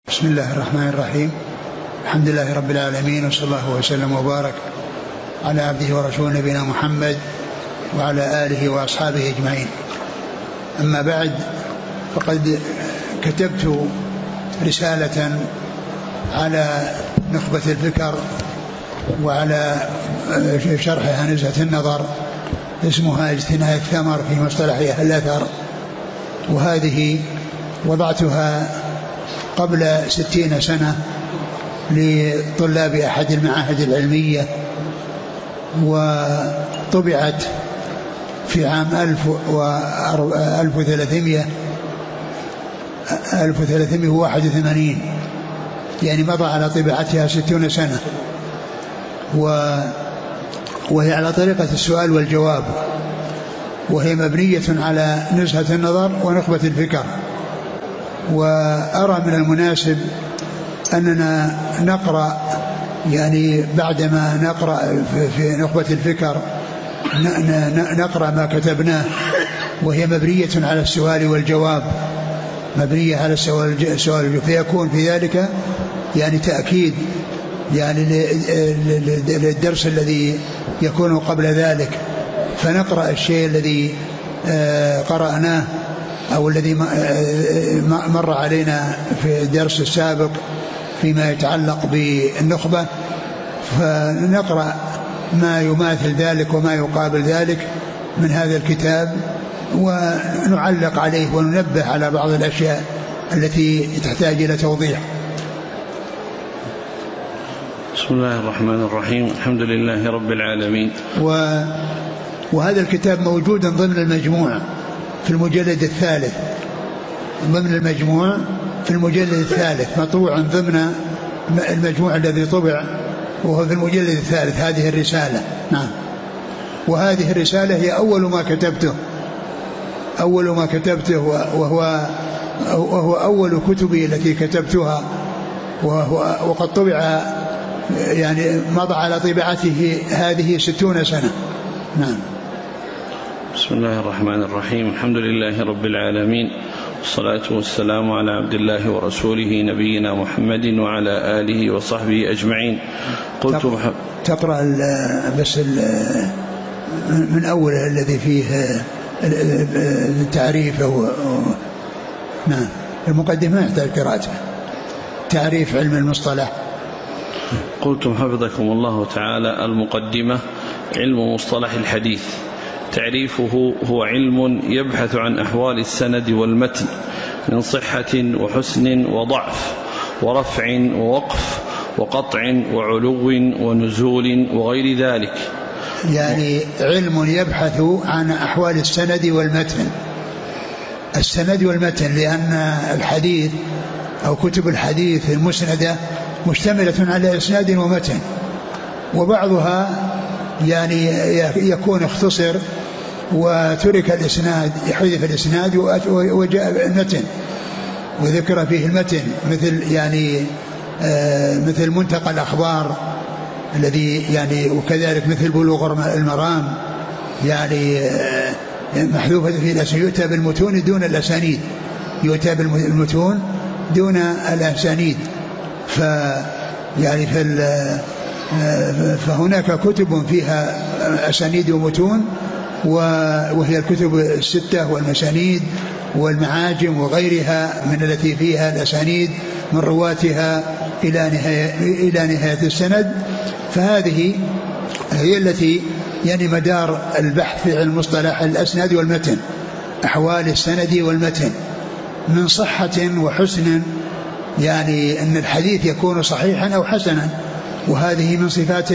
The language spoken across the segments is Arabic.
بسم الله الرحمن الرحيم. الحمد لله رب العالمين، وصلى الله وسلم وبارك على عبده ورسوله نبينا محمد وعلى آله وأصحابه أجمعين. أما بعد، فقد كتبت رسالة على نخبة الفكر وعلى شرحها نزهة النظر، اسمها اجتناء الثمر في مصطلح أهل الأثر، وهذه وضعتها قبل 60 سنة لطلاب أحد المعاهد العلمية، وطبعت في عام 1381، يعني مضى على طباعتها 60 سنة، وهي على طريقة السؤال والجواب، وهي مبنية على نزهة النظر ونخبة الفكر. وأرى من المناسب أننا نقرأ، يعني بعدما نقرأ في نخبة الفكر نقرأ ما كتبناه، وهي مبنية على السؤال والجواب، مبنية على السؤال، فيكون في ذلك يعني تأكيد يعني للدرس الذي يكون قبل ذلك، فنقرأ الشيء الذي قرأناه أو الذي مر علينا في الدرس السابق فيما يتعلق بالنخبة، فنقرأ ما يماثل ذلك وما يقابل ذلك من هذا الكتاب، ونعلق عليه وننبه على بعض الأشياء التي تحتاج إلى توضيح. بسم الله الرحمن الرحيم. الحمد لله رب العالمين. وهذا الكتاب موجود ضمن المجموع في المجلد الثالث، ضمن المجموع في المجلد الثالث، مطبوع ضمن المجموع الذي طبع وهو في المجلد الثالث، هذه الرسالة. نعم. وهذه الرسالة هي أول ما كتبته وهو أول كتبي التي كتبتها، وقد طبع يعني مضى على طباعته هذه 60 سنة. نعم. بسم الله الرحمن الرحيم. الحمد لله رب العالمين، والصلاة والسلام على عبد الله ورسوله نبينا محمد وعلى آله وصحبه أجمعين. قلت تقرأ بس من أول الذي فيه التعريف، نعم، المقدمة يحتاج قراءته، تعريف علم المصطلح. قلتم حفظكم الله تعالى: المقدمة: علم مصطلح الحديث. تعريفه: هو علم يبحث عن أحوال السند والمتن من صحة وحسن وضعف ورفع ووقف وقطع وعلو ونزول وغير ذلك. يعني علم يبحث عن أحوال السند والمتن، السند والمتن، لأن الحديث أو كتب الحديث المسندة مشتملة على إسناد ومتن، وبعضها يعني يكون اختصر وترك الإسناد، يحذف الإسناد وجاء المتن وذكر فيه المتن، مثل منتقى الأخبار الذي يعني، وكذلك مثل بلوغ المرام، يعني محذوفة في الأسانيد، يؤتى بالمتون دون الأسانيد، يؤتى بالمتون دون الأسانيد. يعني فهناك كتب فيها أسانيد ومتون، وهي الكتب الستة والمسانيد والمعاجم وغيرها من التي فيها الأسانيد من رواتها إلى نهاية السند. فهذه هي التي يعني مدار البحث في علم المصطلح، الأسناد والمتن، أحوال السند والمتن من صحة وحسن، يعني أن الحديث يكون صحيحا أو حسنا، وهذه من صفات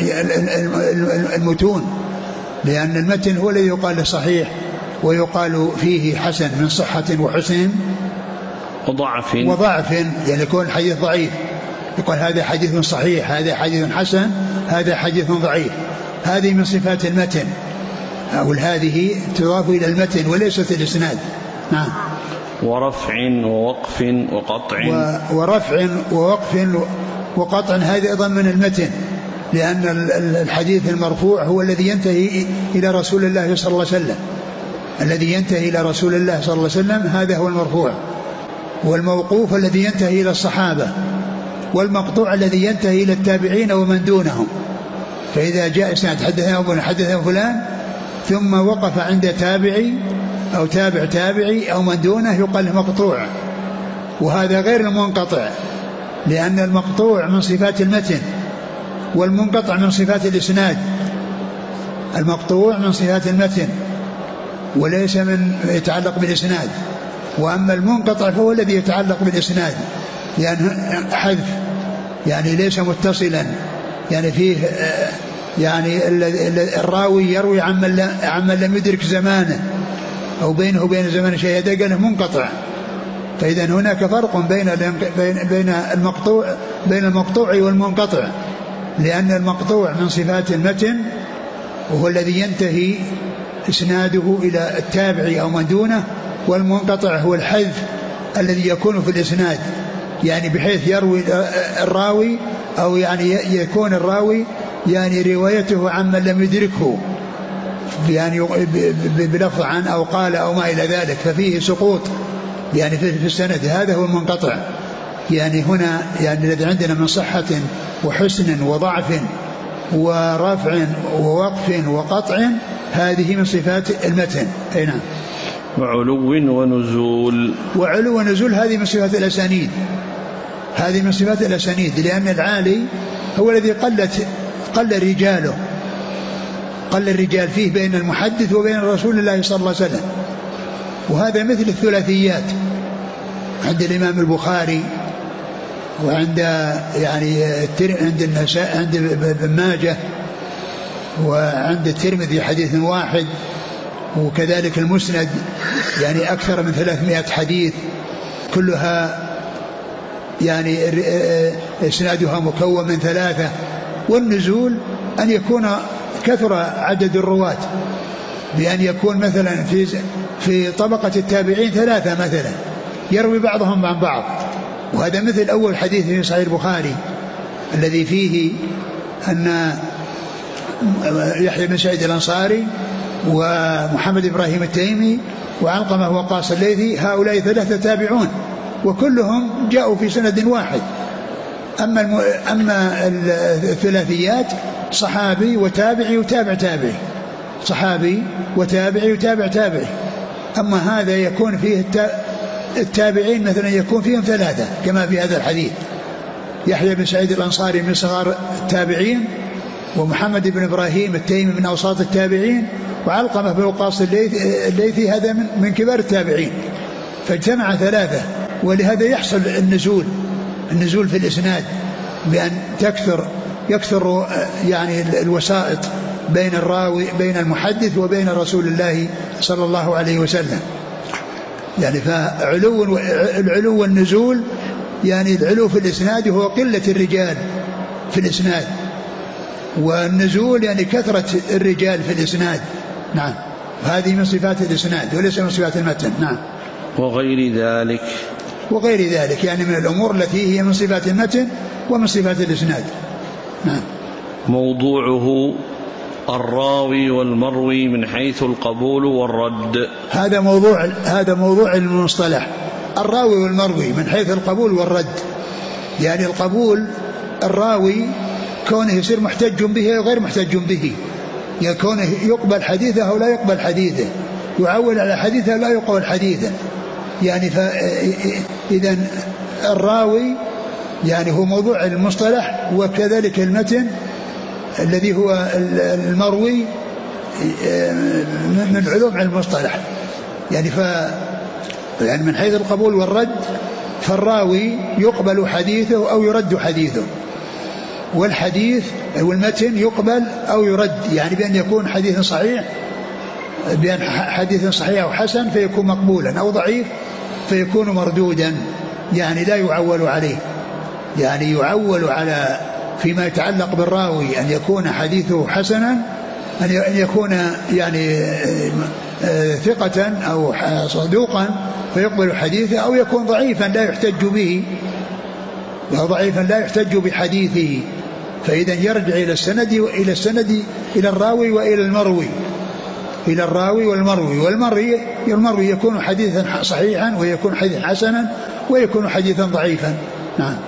المتون، لأن المتن هو الذي يقال له صحيح ويقال فيه حسن، من صحة وحسن وضعف، يعني يكون الحديث ضعيف يقال هذا حديث صحيح، هذا حديث حسن، هذا حديث ضعيف. هذه من صفات المتن، أو هذه تضاف إلى المتن وليست الإسناد. نعم. ورفع ووقف وقطع، ورفع ووقف وقطع، هذا أيضا من المتن، لأن الحديث المرفوع هو الذي ينتهي إلى رسول الله صلى الله عليه وسلم، الذي ينتهي إلى رسول الله صلى الله عليه وسلم هذا هو المرفوع. والموقوف الذي ينتهي إلى الصحابة، والمقطوع الذي ينتهي إلى التابعين ومن دونهم. فإذا جاء إسناد حدثنا فلان ثم وقف عند تابعي أو تابع تابعي أو من دونه يقال له مقطوع، وهذا غير المنقطع، لأن المقطوع من صفات المتن والمنقطع من صفات الإسناد. المقطوع من صفات المتن وليس من يتعلق بالإسناد، وأما المنقطع فهو الذي يتعلق بالإسناد، لأنه حذف يعني ليس متصلا، يعني فيه يعني الراوي يروي عمن لم يدرك زمانه أو بينه وبين زمان شيء، هذا قاله منقطع. فإذا هناك فرق بين المقطوع والمنقطع، لأن المقطوع من صفات المتن وهو الذي ينتهي إسناده إلى التابع أو من دونه، والمنقطع هو الحذف الذي يكون في الإسناد، يعني بحيث يروي الراوي أو يعني يكون الراوي يعني روايته عمن لم يدركه، يعني بلفظ عن أو قال أو ما إلى ذلك، ففيه سقوط يعني في السند. هذا هو المنقطع. يعني هنا يعني الذي عندنا من صحة وحسن وضعف ورفع ووقف وقطع هذه من صفات المتن. أي نعم. وعلو ونزول. وعلو ونزول هذه من صفات الأسانيد، هذه من صفات الأسانيد، لأن العالي هو الذي قل رجاله، قل الرجال فيه بين المحدث وبين رسول الله صلى الله عليه وسلم. وهذا مثل الثلاثيات عند الإمام البخاري وعند يعني عند النساء عند ابن ماجه وعند الترمذي حديث واحد، وكذلك المسند يعني أكثر من 300 حديث كلها يعني إسنادها مكون من 3. والنزول أن يكون كثر عدد الرواة، بأن يكون مثلا في طبقة التابعين 3 مثلا يروي بعضهم عن بعض. وهذا مثل أول حديث في صحيح البخاري الذي فيه أن يحيى بن سعيد الأنصاري ومحمد إبراهيم التيمي وعلقمة وقاص الليثي هؤلاء 3 تابعون وكلهم جاءوا في سند واحد. أما الثلاثيات صحابي وتابعي وتابع تابعي، صحابي وتابعي وتابع تابعي. أما هذا يكون فيه التابعين مثلا يكون فيهم 3 كما في هذا الحديث، يحيى بن سعيد الأنصاري من صغار التابعين، ومحمد بن إبراهيم التيمي من أوساط التابعين، وعلقمة بن وقاص الليثي هذا من كبار التابعين، فاجتمع 3. ولهذا يحصل النزول في الإسناد بأن يكثر يعني الوسائط بين الراوي بين المحدث وبين رسول الله صلى الله عليه وسلم. يعني فالعلو والنزول، يعني العلو في الإسناد هو قلة الرجال في الإسناد، والنزول يعني كثرة الرجال في الإسناد. نعم. هذه من صفات الإسناد وليس من صفات المتن. نعم. وغير ذلك يعني من الأمور التي هي من صفات المتن ومن صفات الإسناد. نعم. موضوعه الراوي والمروي من حيث القبول والرد. هذا موضوع المصطلح، الراوي والمروي من حيث القبول والرد. يعني القبول الراوي كونه يصير محتج به أو غير محتج به، يعني كونه يقبل حديثه أو لا يقبل حديثه، يعول على حديثه أو لا يقبل حديثه. يعني إذن الراوي يعني هو موضوع المصطلح، وكذلك المتن الذي هو المروي من علوم المصطلح. يعني يعني من حيث القبول والرد فالراوي يقبل حديثه أو يرد حديثه، والحديث والمتن يقبل أو يرد، يعني بأن يكون حديث صحيح، بأن حديث صحيح أو حسن فيكون مقبولا، أو ضعيف فيكون مردودا، يعني لا يعول عليه. يعني يعول على فيما يتعلق بالراوي أن يكون حديثه حسنا، أن يكون يعني ثقة أو صدوقا فيقبل حديثه، أو يكون ضعيفا لا يحتج به، ضعيفا لا يحتج بحديثه. فإذا يرجع إلى السند إلى الراوي وإلى المروي، إلى الراوي والمروي. والمروي يكون حديثا صحيحا ويكون حديثا حسنا، ويكون حديثا ضعيفا. نعم.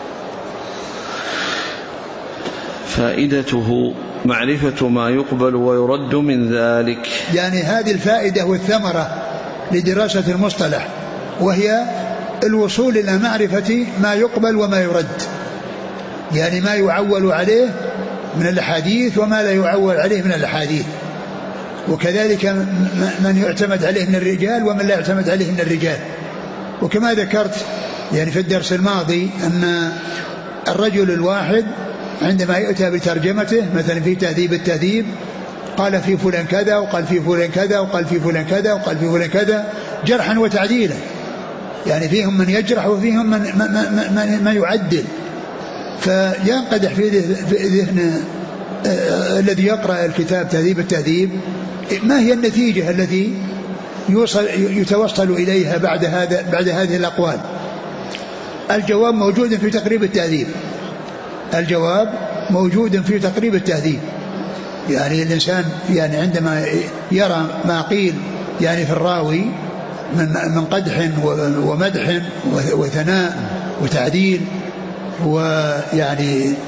فائدته معرفة ما يقبل ويرد من ذلك. يعني هذه الفائدة والثمرة لدراسة المصطلح، وهي الوصول إلى معرفة ما يقبل وما يرد، يعني ما يعول عليه من الأحاديث وما لا يعول عليه من الأحاديث، وكذلك من يعتمد عليه من الرجال ومن لا يعتمد عليه من الرجال. وكما ذكرت يعني في الدرس الماضي أن الرجل الواحد عندما يؤتى بترجمته مثلا في تهذيب التهذيب قال في فلان كذا وقال في فلان كذا وقال في فلان كذا وقال في فلان كذا جرحا وتعديلا، يعني فيهم من يجرح وفيهم من يعدل، فينقدح في ذهن الذي يقرأ الكتاب تهذيب التهذيب ما هي النتيجة التي يتوصل إليها بعد هذه الأقوال. الجواب موجود في تقريب التهذيب، الجواب موجود في تقريب التهذيب. يعني الإنسان يعني عندما يرى ما قيل يعني في الراوي من قدح ومدح وثناء وتعديل، ويعني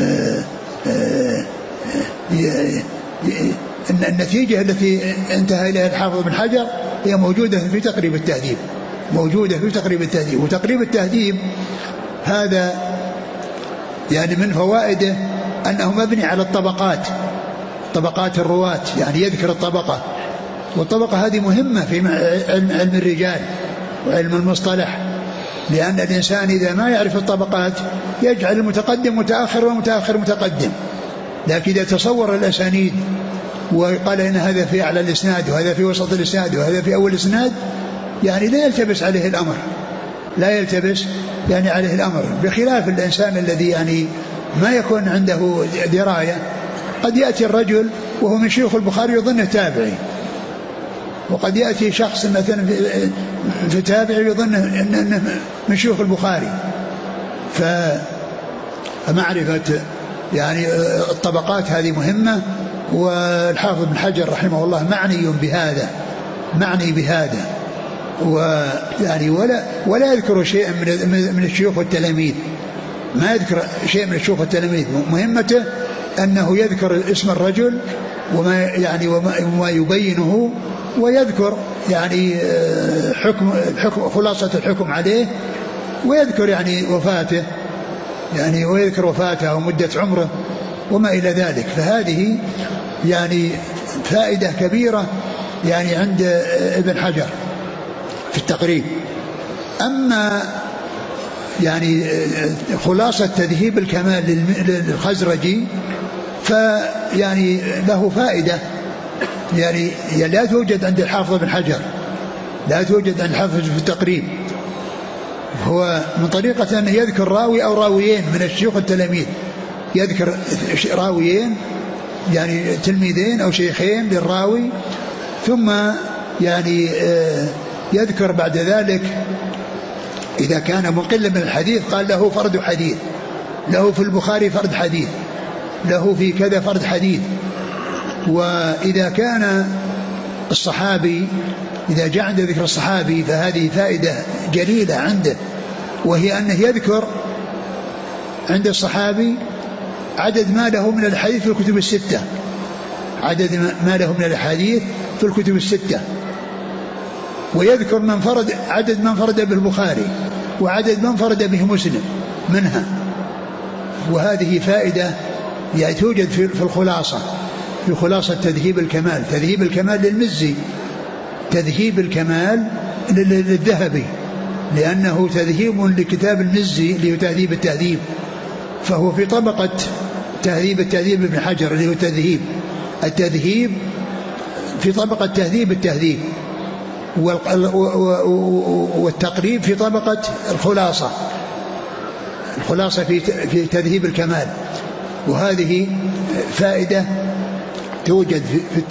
النتيجة التي انتهى إليها الحافظ بن حجر هي موجودة في تقريب التهذيب، موجودة في تقريب التهذيب. وتقريب التهذيب هذا يعني من فوائده أنه مبني على الطبقات، طبقات الرواة، يعني يذكر الطبقة، والطبقة هذه مهمة في علم الرجال وعلم المصطلح، لأن الإنسان إذا ما يعرف الطبقات يجعل المتقدم متأخر والمتأخر متقدم. لكن إذا تصور الأسانيد وقال إن هذا في أعلى الإسناد وهذا في وسط الإسناد وهذا في أول الإسناد، يعني لا يلتبس عليه الأمر، لا يلتبس يعني عليه الأمر، بخلاف الإنسان الذي يعني ما يكون عنده دراية. قد يأتي الرجل وهو من شيوخ البخاري يظنه تابعي، وقد يأتي شخص مثلا في تابعي يظنه أنه من شيوخ البخاري. فمعرفة يعني الطبقات هذه مهمة، والحافظ بن حجر رحمه الله معني بهذا ويعني ولا يذكر شيئا من الشيوخ والتلاميذ، ما يذكر شيء من الشيوخ والتلاميذ. مهمته أنه يذكر اسم الرجل وما يبينه، ويذكر يعني حكم خلاصة الحكم عليه، ويذكر يعني وفاته، يعني ويذكر وفاته ومدة عمره وما إلى ذلك. فهذه يعني فائدة كبيرة يعني عند ابن حجر في التقريب. أما يعني خلاصة تذهيب الكمال للخزرجي فيعني له فائدة يعني لا توجد عند الحافظ بن حجر، لا توجد عند الحافظ في التقريب. هو من طريقة أن يذكر راوي أو راويين من الشيوخ التلاميذ، يذكر راويين يعني تلميذين أو شيخين للراوي، ثم يعني يذكر بعد ذلك إذا كان مقل من الحديث قال له فرد حديث، له في البخاري فرد حديث، له في كذا فرد حديث. وإذا كان الصحابي إذا جاء عند ذكر الصحابي فهذه فائدة جليلة عنده، وهي أنه يذكر عند الصحابي عدد ما له من الحديث في الكتب الستة، عدد ما له من الحديث في الكتب الستة، ويذكر عدد من فرد به البخاري وعدد من فرد به مسلم منها. وهذه فائدة يعني توجد في الخلاصة، في خلاصة تذهيب الكمال. تذهيب الكمال للمزي، تذهيب الكمال للذهبي، لأنه تذهيب لكتاب المزي اللي هو تهذيب التهذيب، فهو في طبقة تهذيب التهذيب ابن حجر اللي هو التذهيب في طبقة تهذيب التهذيب، والتقريب في طبقة الخلاصة في تذهيب الكمال. وهذه فائدة توجد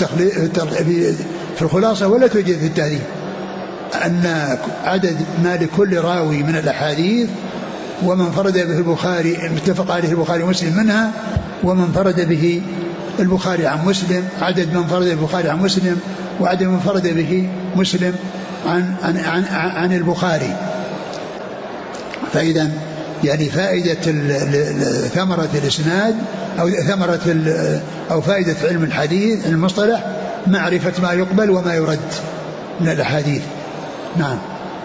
في الخلاصة ولا توجد في التهذيب، أن عدد ما لكل راوي من الأحاديث، ومن فرد به البخاري متفق عليه البخاري ومسلم منها، ومن فرد به البخاري عن مسلم، عدد من فرد البخاري عن مسلم، وعدد من فرد به مسلم عن البخاري. فإذا يعني فائدة ثمرة الإسناد أو فائدة علم الحديث المصطلح معرفة ما يقبل وما يرد من الأحاديث. نعم.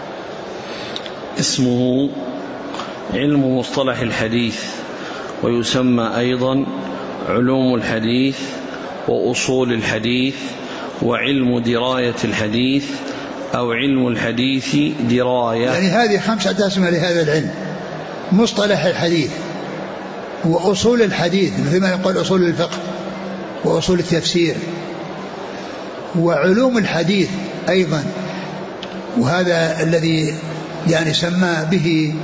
اسمه علم مصطلح الحديث، ويسمى أيضا علوم الحديث وأصول الحديث وعلم دراية الحديث أو علم الحديث دراية. يعني هذه 5 أسماء لهذا العلم: مصطلح الحديث وأصول الحديث مثل ما يقول أصول الفقه وأصول التفسير، وعلوم الحديث أيضا، وهذا الذي يعني سمى به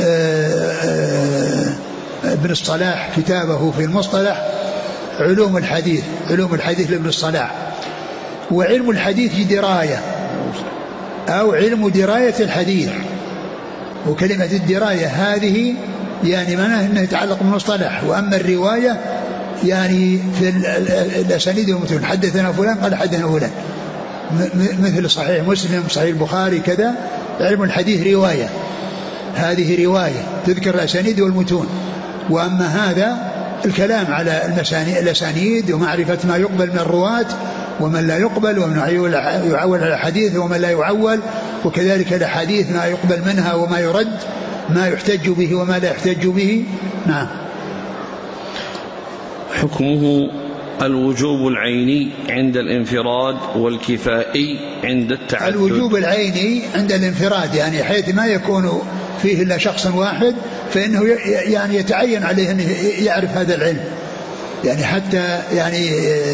ابن الصلاح كتابه في المصطلح علوم الحديث، علوم الحديث لابن الصلاح. وعلم الحديث دراية أو علم دراية الحديث، وكلمة الدراية هذه يعني معناها أنه يتعلق بالمصطلح، وأما الرواية يعني في الأسانيد والمتون، حدثنا فلان قال حدثنا فلان، مثل صحيح مسلم صحيح البخاري كذا. علم الحديث رواية، هذه رواية تذكر الأسانيد والمتون. وأما هذا الكلام على الأسانيد ومعرفة ما يقبل من الرواة ومن لا يقبل، ومن يعول على الحديث ومن لا يعول، وكذلك الأحاديث ما يقبل منها وما يرد، ما يحتج به وما لا يحتج به. نعم. حكمه الوجوب العيني عند الانفراد والكفائي عند التعدد. الوجوب العيني عند الانفراد يعني حيث ما يكون فيه إلا شخص واحد، فإنه يعني يتعين عليه أن يعرف هذا العلم، يعني حتى يعني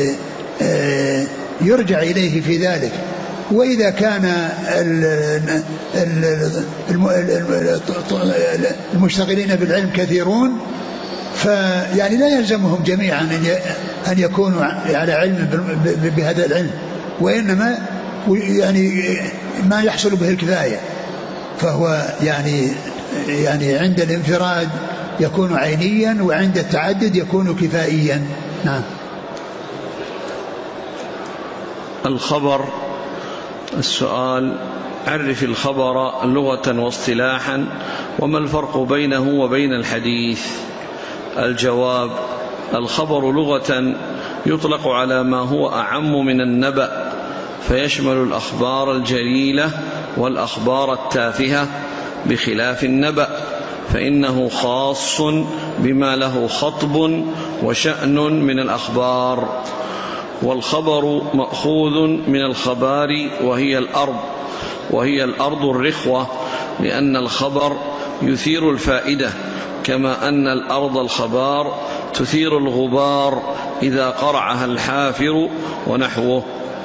يرجع إليه في ذلك. وإذا كان المشتغلين بالعلم كثيرون، فيعني لا يلزمهم جميعا أن يكونوا على علم بهذا العلم، وإنما يعني ما يحصل به الكفاية، فهو يعني عند الانفراد يكون عينيا، وعند التعدد يكون كفائيا. نعم. الخبر. السؤال: عرف الخبر لغة واصطلاحا، وما الفرق بينه وبين الحديث؟ الجواب: الخبر لغة يطلق على ما هو أعم من النبأ، فيشمل الأخبار الجليلة والأخبار التافهة، بخلاف النبأ فإنه خاص بما له خطب وشأن من الأخبار. والخبر مأخوذ من الخبار وهي الأرض الرخوة، لأن الخبر يثير الفائدة، كما أن الأرض الخبار تثير الغبار إذا قرعها الحافر ونحوه.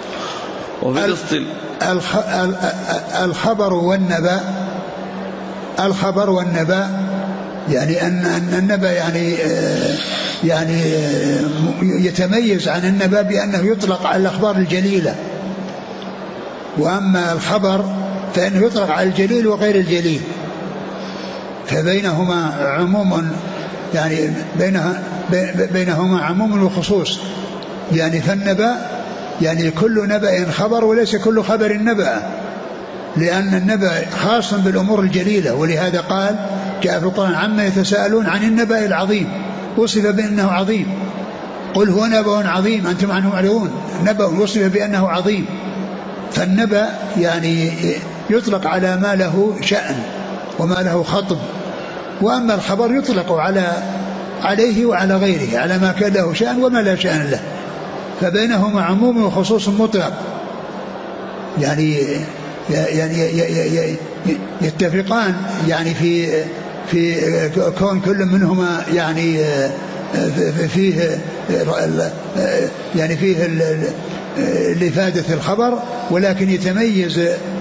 الخبر والنبأ يعني أن النبأ يعني يتميز عن النبأ بأنه يطلق على الأخبار الجليلة، وأما الخبر فإنه يطلق على الجليل وغير الجليل، فبينهما عموم، يعني بينهما عموم وخصوص. يعني فالنبأ يعني كل نبأ خبر، وليس كل خبر نبأ، لأن النبأ خاص بالأمور الجليلة، ولهذا قال جاء في القرآن: عما يتساءلون عن النبأ العظيم، وصف بأنه عظيم، قل هو نبأ عظيم أنتم عنه معرضون. نبأ وصف بأنه عظيم، فالنبأ يعني يطلق على ما له شأن وما له خطب، وأما الخبر يطلق عليه وعلى غيره، على ما كان له شأن وما لا شأن له، فبينهما عموم وخصوص مطلق، يعني يتفقان يعني في كون كل منهما يعني فيه لإفادة الخبر، ولكن يتميز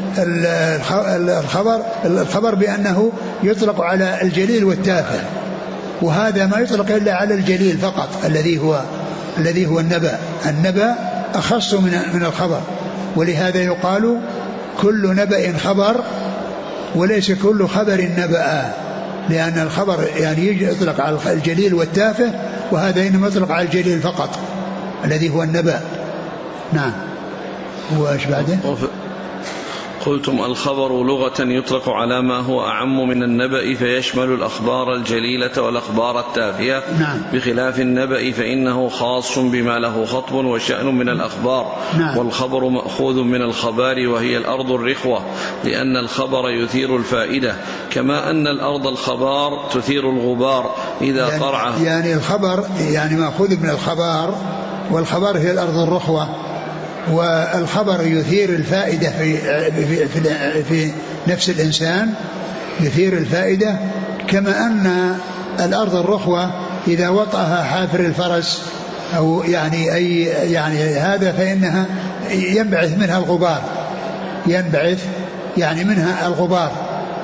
الخبر بأنه يطلق على الجليل والتافه، وهذا ما يطلق إلا على الجليل فقط الذي هو النبأ أخص من الخبر، ولهذا يقال كل نبأ خبر وليس كل خبر نبأ، لأن الخبر يعني يطلق على الجليل والتافه، وهذا إنما يطلق على الجليل فقط الذي هو النبأ. نعم. وإيش بعده؟ قلتم الخبر لغة يطلق على ما هو أعم من النبأ فيشمل الأخبار الجليلة والأخبار التافهة. نعم. بخلاف النبأ فإنه خاص بما له خطب وشأن من الأخبار. نعم. والخبر مأخوذ من الخبار وهي الأرض الرخوة لأن الخبر يثير الفائدة كما أن الأرض الخبار تثير الغبار إذا قرعه. يعني الخبر يعني مأخوذ من الخبار، والخبر هي الأرض الرخوة، والخبر يثير الفائدة في نفس الإنسان، يثير الفائدة كما أن الأرض الرخوة إذا وطأها حافر الفرس أو يعني هذا فإنها ينبعث منها الغبار، ينبعث يعني منها الغبار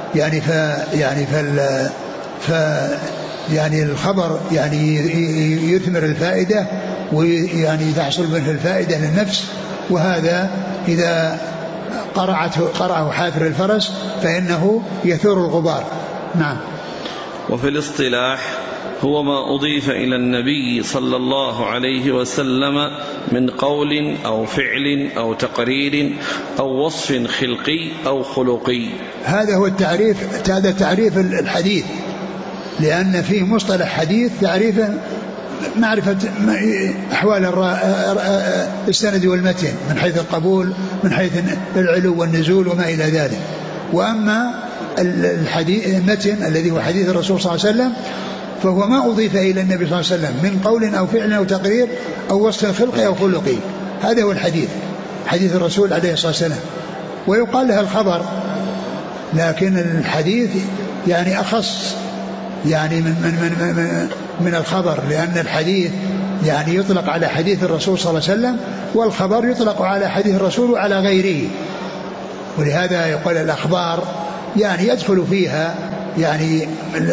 يعني الخبر يعني يثمر الفائدة ويعني تحصل منه الفائدة للنفس، وهذا إذا قرعه حافر الفرس فإنه يثور الغبار. نعم. وفي الاصطلاح هو ما أضيف إلى النبي صلى الله عليه وسلم من قول أو فعل أو تقرير أو وصف خلقي أو خلقي. هذا هو التعريف، هذا تعريف الحديث، لأن فيه مصطلح حديث تعريفه معرفة أحوال السند والمتن من حيث القبول، من حيث العلو والنزول وما إلى ذلك. وأما المتن الذي هو حديث الرسول صلى الله عليه وسلم فهو ما أضيف إلى النبي صلى الله عليه وسلم من قول أو فعل أو تقرير أو وصف خلقي أو خلقي، هذا هو الحديث، حديث الرسول عليه الصلاة والسلام. ويقال لها الخبر، لكن الحديث يعني أخص يعني من الخبر، لأن الحديث يعني يطلق على حديث الرسول صلى الله عليه وسلم، والخبر يطلق على حديث الرسول وعلى غيره. ولهذا يقول الأخبار يعني يدخل فيها يعني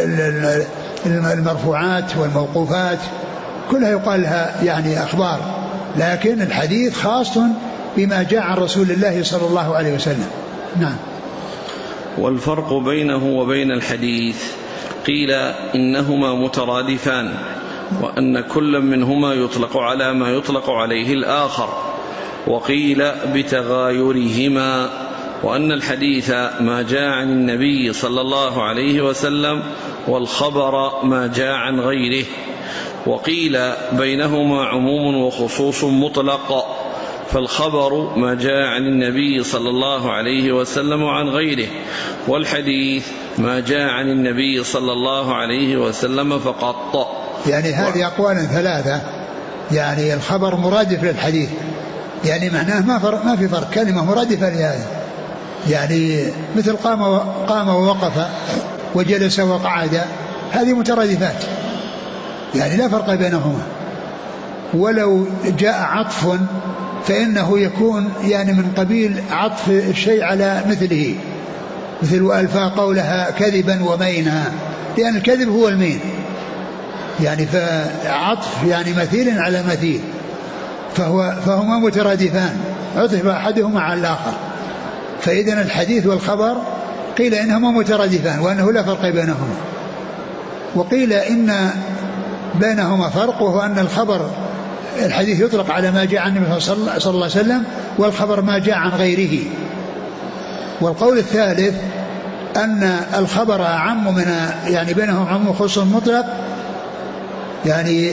المرفوعات والموقوفات كلها يقال لها يعني أخبار، لكن الحديث خاص بما جاء عن رسول الله صلى الله عليه وسلم. نعم. والفرق بينه وبين الحديث قيل إنهما مترادفان، وأن كل منهما يطلق على ما يطلق عليه الآخر، وقيل بتغايرهما، وأن الحديث ما جاء عن النبي صلى الله عليه وسلم والخبر ما جاء عن غيره، وقيل بينهما عموم وخصوص مطلق، فالخبر ما جاء عن النبي صلى الله عليه وسلم وعن غيره، والحديث ما جاء عن النبي صلى الله عليه وسلم فقط. يعني هذه أقوال ثلاثة، يعني الخبر مرادف للحديث، يعني معناه ما في فرق، كلمة مرادفة لهذا، يعني مثل قام ووقف وجلس وقعد، هذه مترادفات يعني لا فرق بينهما. ولو جاء عطف فإنه يكون يعني من قبيل عطف الشيء على مثله، مثل وألفا قولها كذبا ومينا، لأن الكذب هو المين، يعني فعطف يعني مثيل على مثيل، فهما مترادفان، عطف أحدهما على الآخر. فإذن الحديث والخبر قيل إنهما مترادفان وأنه لا فرق بينهما، وقيل إن بينهما فرق، وهو أن الخبر الحديث يطلق على ما جاء عن النبي صلى الله عليه وسلم، والخبر ما جاء عن غيره. والقول الثالث أن الخبر أعم من يعني بينهم عموم وخصوص مطلق، يعني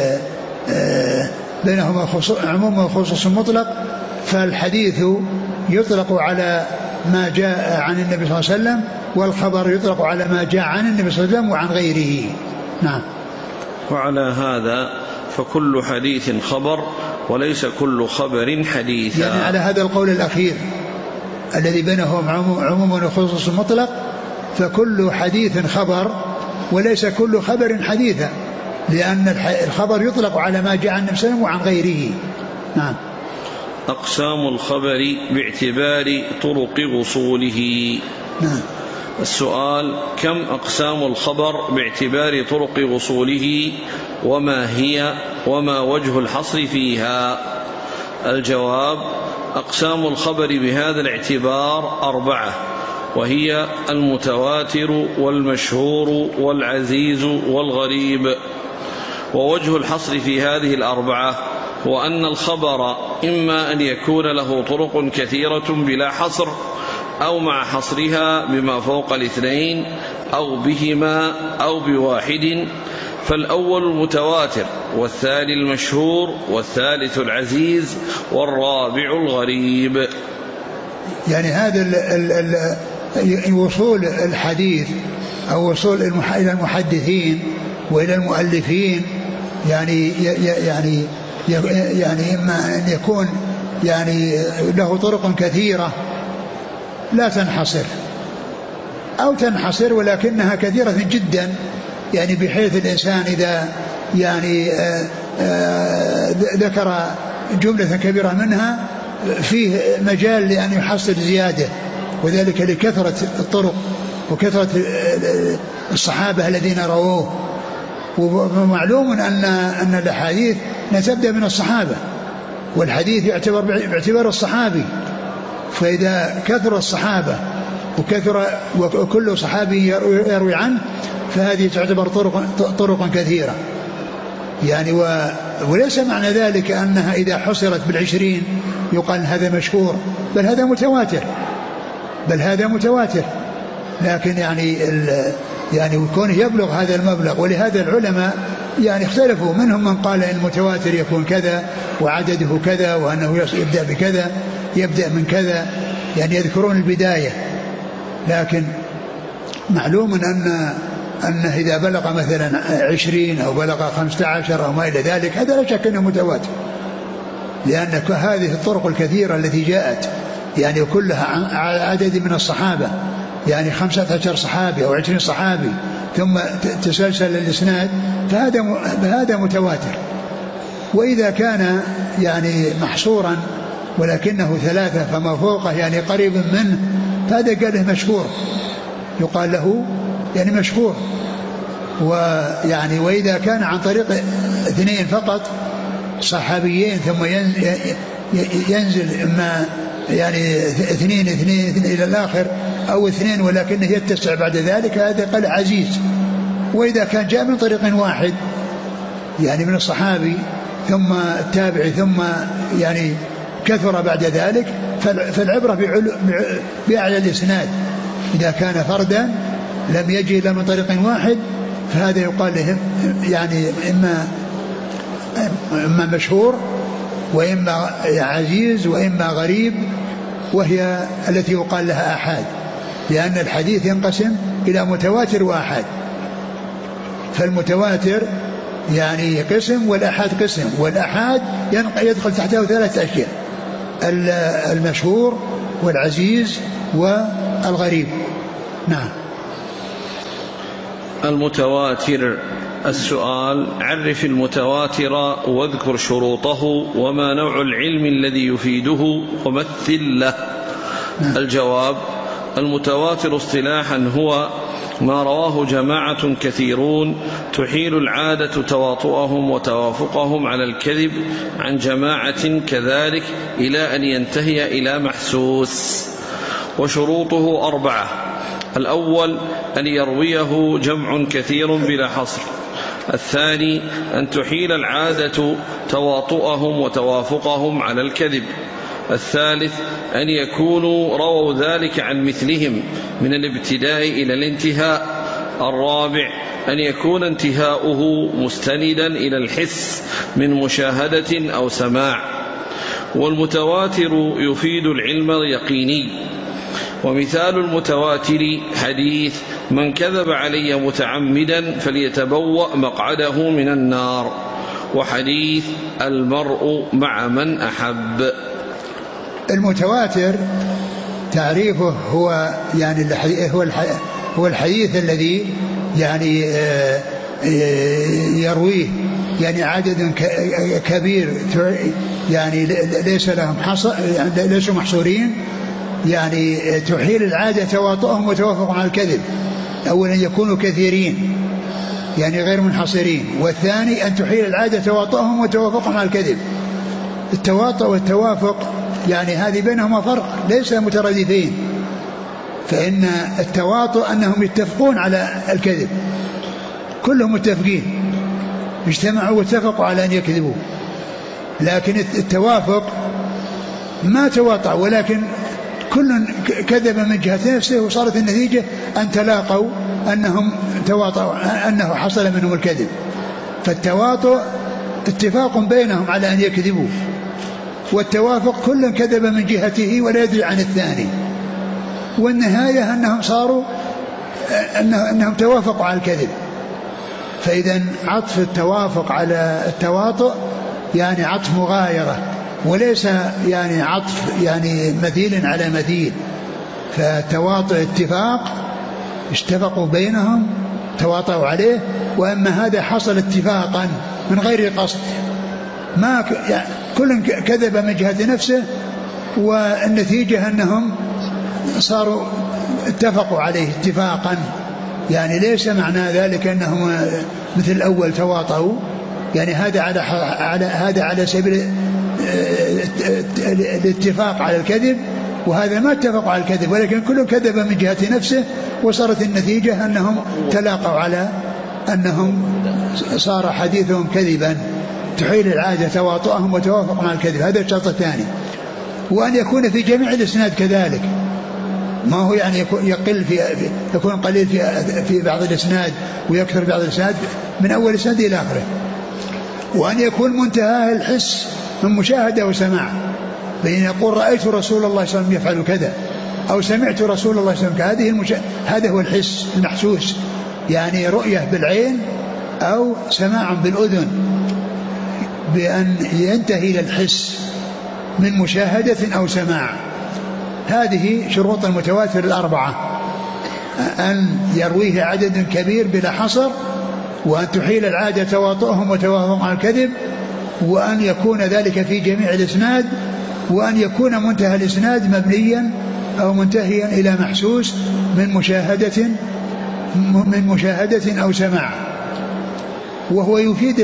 بينهما عموم وخصوص مطلق، فالحديث يطلق على ما جاء عن النبي صلى الله عليه وسلم، والخبر يطلق على ما جاء عن النبي صلى الله عليه وسلم وعن غيره. نعم. وعلى هذا فكل حديث خبر وليس كل خبر حديثا، يعني على هذا القول الأخير الذي بينهم عموم وخصوص مطلق، فكل حديث خبر وليس كل خبر حديثا، لأن الخبر يطلق على ما جاء عن النبي صلى الله عليه وسلم وعن غيره. نعم. أقسام الخبر باعتبار طرق وصوله. نعم. السؤال: كم أقسام الخبر باعتبار طرق وصوله، وما هي، وما وجه الحصر فيها؟ الجواب: أقسام الخبر بهذا الاعتبار 4، وهي المتواتر والمشهور والعزيز والغريب. ووجه الحصر في هذه 4 هو أن الخبر إما أن يكون له طرق كثيرة بلا حصر، أو مع حصرها بما فوق الاثنين أو بهما أو بواحد، فالأول المتواتر، والثاني المشهور، والثالث العزيز، والرابع الغريب. يعني هذا وصول الحديث أو وصول إلى المحدثين وإلى المؤلفين يعني إما أن يكون يعني له طرق كثيرة لا تنحصر، أو تنحصر ولكنها كثيرة جدا، يعني بحيث الإنسان إذا يعني ذكر جملة كبيرة منها فيه مجال لأن يحصل زيادة، وذلك لكثرة الطرق وكثرة الصحابة الذين رووه. ومعلوم أن الأحاديث تبدأ من الصحابة، والحديث يعتبر باعتبار الصحابي، فإذا كثر الصحابة وكل صحابي يروي عنه فهذه تعتبر طرق كثيرة يعني. وليس معنى ذلك أنها إذا حصرت بالعشرين يقال هذا مشهور، بل هذا متواتر، لكن يعني كونه يبلغ هذا المبلغ. ولهذا العلماء يعني اختلفوا، منهم من قال إن المتواتر يكون كذا وعدده كذا، وأنه يبدأ بكذا، يبدأ من كذا، يعني يذكرون البداية. لكن معلوم أنه إذا بلغ مثلا 20 أو بلغ 15 أو ما إلى ذلك هذا لا شك أنه متواتر، لأن هذه الطرق الكثيرة التي جاءت يعني كلها عدد من الصحابة، يعني 15 صحابي أو 20 صحابي ثم تسلسل الإسناد، فهذا متواتر. وإذا كان يعني محصورا ولكنه 3 فما فوقه يعني قريب منه، فهذا قال له مشهور، يقال له يعني مشهور. ويعني وإذا كان عن طريق 2 فقط صحابيين ثم ينزل إما يعني 2 إلى الآخر أو 2 ولكنه يتسع بعد ذلك، هذا قال عزيز. وإذا كان جاء من طريق واحد يعني من الصحابي ثم التابعي ثم يعني كثر بعد ذلك، فالعبرة بأعلى الإسناد. إذا كان فردا لم يجي إلا من طريق واحد فهذا يقال له يعني إما مشهور وإما عزيز وإما غريب، وهي التي يقال لها آحاد، لأن الحديث ينقسم إلى متواتر وآحاد، فالمتواتر يعني قسم والآحاد قسم، والآحاد يدخل تحته 3 أشياء: المشهور والعزيز والغريب. نعم. المتواتر. السؤال: عرف المتواتر واذكر شروطه وما نوع العلم الذي يفيده ومثل له. الجواب: المتواتر اصطلاحا هو ما رواه جماعة كثيرون تحيل العادة تواطؤهم وتوافقهم على الكذب عن جماعة كذلك إلى أن ينتهي إلى محسوس. وشروطه 4: الأول أن يرويه جمع كثير بلا حصر. الثاني أن تحيل العادة تواطؤهم وتوافقهم على الكذب. الثالث أن يكونوا رووا ذلك عن مثلهم من الابتداء إلى الانتهاء. الرابع أن يكون انتهاؤه مستندا إلى الحس من مشاهدة أو سماع. والمتواتر يفيد العلم اليقيني. ومثال المتواتر حديث: من كذب علي متعمدا فليتبوأ مقعده من النار. وحديث: المرء مع من أحب. المتواتر تعريفه هو يعني هو الحديث الذي يعني يرويه يعني عدد كبير يعني ليس لهم حصر، يعني ليسوا محصورين، يعني تحيل العادة تواطؤهم وتوافقهم على الكذب. أولا يكونوا كثيرين يعني غير منحصرين، والثاني أن تحيل العادة تواطؤهم وتوافقهم على الكذب. التواطؤ والتوافق يعني هذه بينهما فرق، ليس مترادفين. فإن التواطؤ أنهم يتفقون على الكذب، كلهم متفقين، اجتمعوا واتفقوا على أن يكذبوا. لكن التوافق ما تواطأ، ولكن كل كذب من جهة نفسه، وصارت النتيجة أن تلاقوا أنهم تواطؤوا، أنه حصل منهم الكذب. فالتواطؤ اتفاق بينهم على أن يكذبوا، والتوافق كل كذب من جهته ولا يدري عن الثاني، والنهاية أنهم صاروا أنهم توافقوا على الكذب. فإذا عطف التوافق على التواطؤ يعني عطف مغايرة، وليس يعني عطف يعني مثيل على مثيل. فالتواطؤ اتفاق، اتفقوا بينهم تواطؤوا عليه، وأما هذا حصل اتفاقا من غير قصد، ما يعني كل كذب من جهة نفسه، والنتيجة أنهم صاروا اتفقوا عليه اتفاقا. يعني ليس معنى ذلك أنهم مثل الأول تواطؤوا، يعني هذا على سبيل الاتفاق على الكذب، وهذا ما اتفقوا على الكذب، ولكن كل كذب من جهة نفسه، وصارت النتيجة أنهم تلاقوا على أنهم صار حديثهم كذبا، تحيل العادة تواطؤهم وتوافق مع الكذب. هذا الشرط الثاني. وأن يكون في جميع الإسناد كذلك، ما هو يعني يقل يكون قليل في بعض الإسناد ويكثر بعض الإسناد من أول الإسناد إلى آخره. وأن يكون منتهى الحس من مشاهدة وسماع، بين يقول رأيت رسول الله صلى الله عليه وسلم يفعل كذا، أو سمعت رسول الله صلى الله عليه وسلم، هذا هو الحس المحسوس، يعني رؤية بالعين أو سماع بالأذن، بأن ينتهي إلى الحس من مشاهدة أو سماع. هذه شروط المتواتر الأربعة: أن يرويه عدد كبير بلا حصر، وأن تحيل العادة تواطؤهم وتوافقهم على الكذب، وأن يكون ذلك في جميع الإسناد، وأن يكون منتهى الإسناد مبنيا أو منتهيا إلى محسوس من مشاهدة أو سماع. وهو يفيد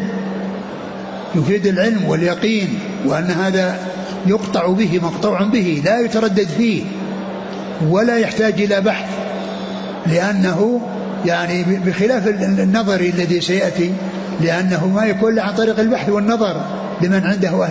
العلم واليقين، وأن هذا يقطع به مقطوع به، لا يتردد فيه ولا يحتاج إلى بحث، لأنه يعني بخلاف النظر الذي سيأتي، لأنه ما يكون عن طريق البحث والنظر لمن عنده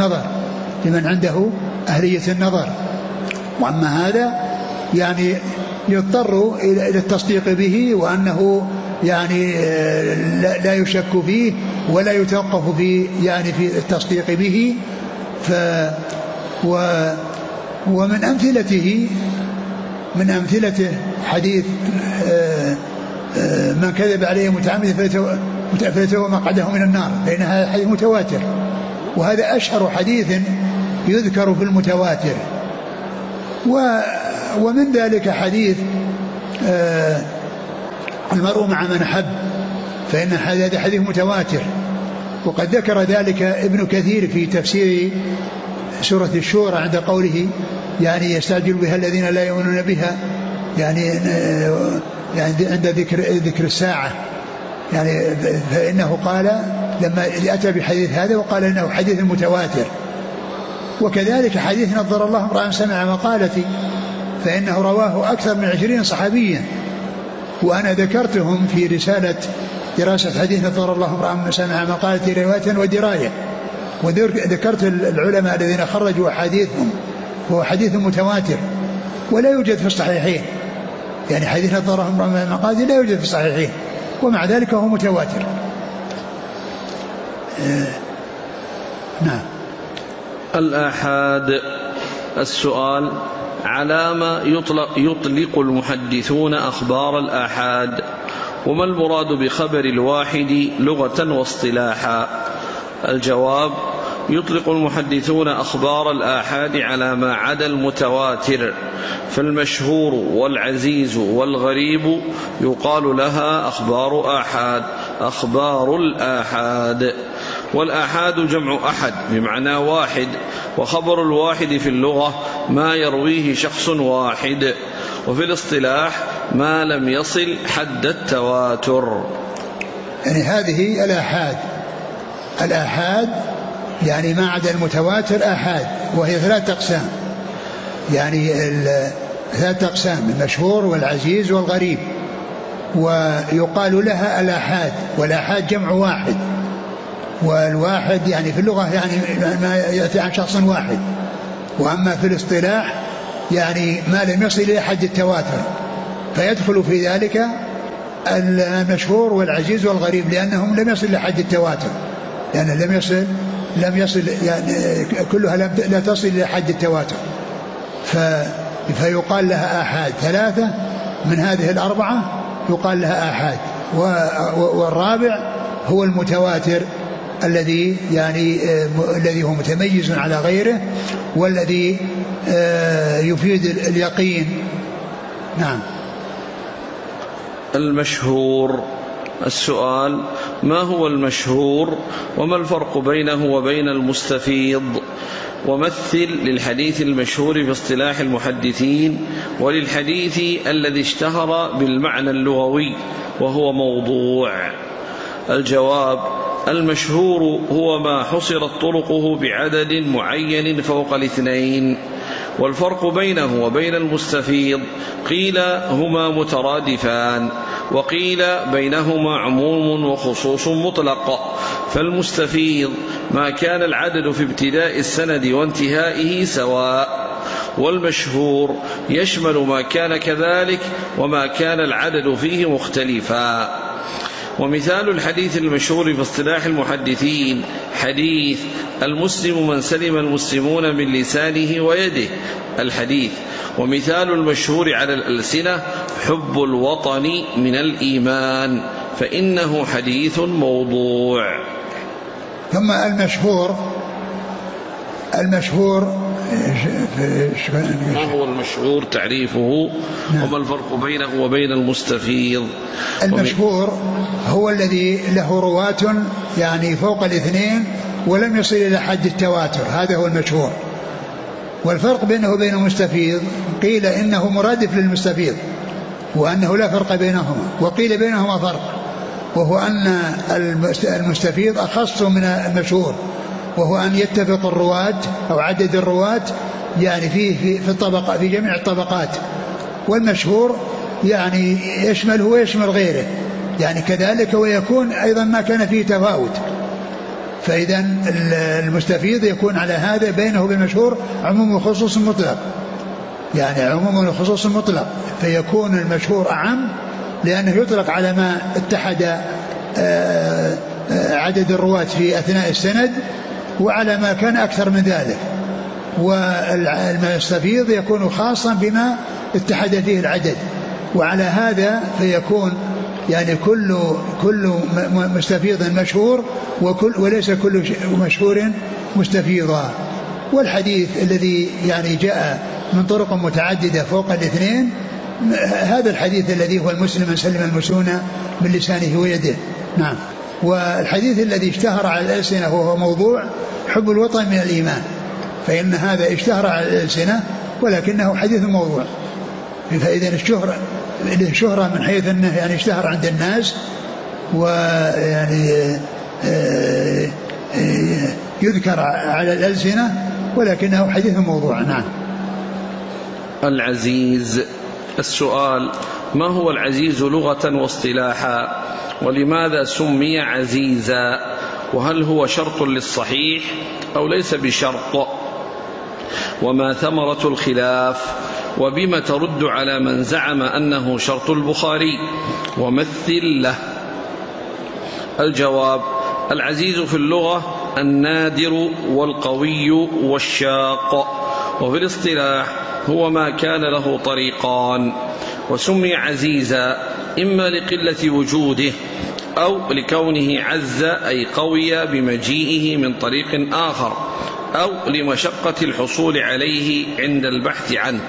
أهلية النظر. وأما هذا يعني يضطر إلى التصديق به، وأنه يعني لا يشك فيه ولا يتوقف فيه يعني في التصديق به. ومن أمثلته حديث من كذب عليه متعمدا فليتبوأ مقعده من النار، لأن هذا حديث متواتر، وهذا أشهر حديث يذكر في المتواتر. ومن ذلك حديث المرء مع من أحب، فإن هذا حديث متواتر، وقد ذكر ذلك ابن كثير في تفسير سورة الشورى عند قوله يعني يستعجل بها الذين لا يؤمنون بها، يعني عند ذكر الساعة، يعني فإنه قال لما أتى بحديث هذا وقال إنه حديث متواتر. وكذلك حديث نظر الله امرأ سمع مقالتي، فإنه رواه أكثر من 20 صحابيا، وأنا ذكرتهم في رسالة دراسة حديث نظر الله امرأ سمع مقالتي رواية ودراية، وذكرت العلماء الذين خرجوا حديثهم، وهو حديث متواتر ولا يوجد في الصحيحين، يعني حديث نظر الله امرأ مقالتي لا يوجد في الصحيحين، ومع ذلك هو متواتر. نعم. الآحاد. السؤال: على ما يطلق المحدثون أخبار الآحاد؟ وما المراد بخبر الواحد لغة واصطلاحا؟ الجواب: يطلق المحدثون أخبار الآحاد على ما عدا المتواتر، فالمشهور والعزيز والغريب يقال لها أخبار آحاد، أخبار الآحاد. والآحاد جمع أحد بمعنى واحد، وخبر الواحد في اللغة ما يرويه شخص واحد، وفي الاصطلاح ما لم يصل حد التواتر. يعني هذه الآحاد يعني ما عدا المتواتر آحاد، وهي 3 أقسام، يعني 3 أقسام: المشهور والعزيز والغريب. ويقال لها الآحاد، والآحاد جمع واحد، والواحد يعني في اللغة يعني ما يأتي عن شخص واحد. وأما في الاصطلاح يعني ما لم يصل إلى حد التواتر، فيدخل في ذلك المشهور والعزيز والغريب، لأنهم لم يصل إلى حد التواتر، لأنه لم يصل يعني كلها لا تصل إلى حد التواتر، فيقال لها آحاد. 3 من هذه 4 يقال لها آحاد. والرابع هو المتواتر الذي يعني الذي هو متميز على غيره، والذي يفيد اليقين. نعم. المشهور. السؤال: ما هو المشهور وما الفرق بينه وبين المستفيض؟ ومثل للحديث المشهور في اصطلاح المحدثين وللحديث الذي اشتهر بالمعنى اللغوي وهو موضوع. الجواب: المشهور هو ما حصرت طرقه بعدد معين فوق 2. والفرق بينه وبين المستفيض قيل هما مترادفان، وقيل بينهما عموم وخصوص مطلق. فالمستفيض ما كان العدد في ابتداء السند وانتهائه سواء، والمشهور يشمل ما كان كذلك وما كان العدد فيه مختلفا. ومثال الحديث المشهور في اصطلاح المحدثين حديث المسلم من سلم المسلمون من لسانه ويده الحديث. ومثال المشهور على الألسنة حب الوطن من الإيمان، فإنه حديث موضوع. ثم المشهور ما هو المشهور؟ تعريفه. نعم. وما الفرق بينه وبين المستفيض؟ المشهور هو الذي له رواة يعني فوق 2 ولم يصل إلى حد التواتر، هذا هو المشهور. والفرق بينه وبين المستفيض قيل إنه مرادف للمستفيض وأنه لا فرق بينهما، وقيل بينهما فرق، وهو أن المستفيض أخص من المشهور، وهو أن يتفق الرواة أو عدد الرواة يعني في الطبقة في جميع الطبقات. والمشهور يعني يشمله ويشمل غيره يعني كذلك، ويكون أيضا ما كان فيه تفاوت. فإذا المستفيض يكون على هذا بينه وبين المشهور عموم وخصوص مطلق، يعني عموم وخصوص مطلق، فيكون المشهور أعم لأنه يطلق على ما اتحد عدد الرواة في أثناء السند وعلى ما كان أكثر من ذلك. والمستفيض يكون خاصا بما اتحد فيه العدد، وعلى هذا فيكون يعني كل مستفيض مشهور وليس كل مشهور مستفيضا. والحديث الذي يعني جاء من طرق متعددة فوق 2 هذا الحديث الذي هو المسلم من سلم المسلمون من لسانه ويده. نعم. والحديث الذي اشتهر على الألسنة وهو موضوع حب الوطن من الإيمان، فإن هذا اشتهر على الألسنة ولكنه حديث موضوع. فإذا الشهرة من حيث أنه يعني اشتهر عند الناس ويعني يذكر على الألسنة ولكنه حديث موضوع. نعم. العزيز. السؤال: ما هو العزيز لغة واصطلاحا؟ ولماذا سمي عزيزا؟ وهل هو شرط للصحيح أو ليس بشرط؟ وما ثمرة الخلاف؟ وبما ترد على من زعم أنه شرط البخاري؟ ومثل له. الجواب: العزيز في اللغة النادر والقوي والشاق، وفي الاصطلاح هو ما كان له طريقان. وسمي عزيزا إما لقلة وجوده أو لكونه عز أي قوي بمجيئه من طريق آخر، أو لمشقة الحصول عليه عند البحث عنه،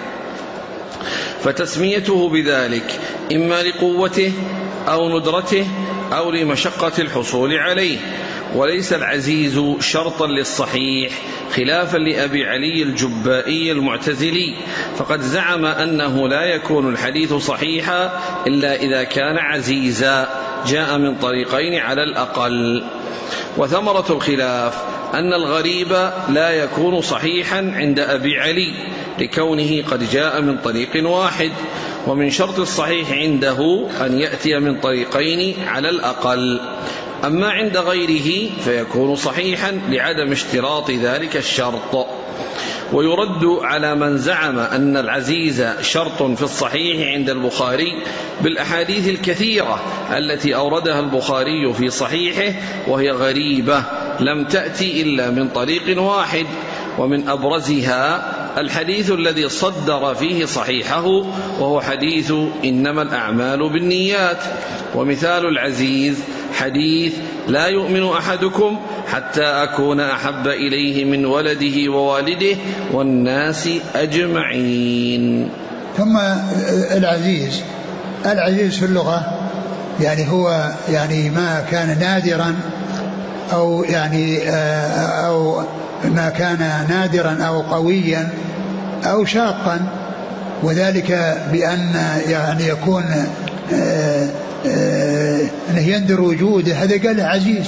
فتسميته بذلك إما لقوته أو ندرته أو لمشقة الحصول عليه. وليس العزيز شرطا للصحيح خلافا لأبي علي الجبائي المعتزلي، فقد زعم أنه لا يكون الحديث صحيحا إلا إذا كان عزيزا جاء من طريقين على الأقل. وثمرة الخلاف أن الغريب لا يكون صحيحا عند أبي علي لكونه قد جاء من طريق واحد، ومن شرط الصحيح عنده أن يأتي من طريقين على الأقل. أما عند غيره فيكون صحيحا لعدم اشتراط ذلك الشرط. ويرد على من زعم أن العزيز شرط في الصحيح عند البخاري بالأحاديث الكثيرة التي أوردها البخاري في صحيحه وهي غريبة لم تأتي إلا من طريق واحد، ومن أبرزها الحديث الذي صدر فيه صحيحه وهو حديث إنما الأعمال بالنيات. ومثال العزيز حديث لا يؤمن أحدكم حتى أكون أحب إليه من ولده ووالده والناس أجمعين. ثم العزيز في اللغة يعني هو يعني ما كان نادرا أو يعني أو ما كان نادرا أو قويا أو شاقا، وذلك بأن يعني يكون أنه يندر وجوده. هذا قال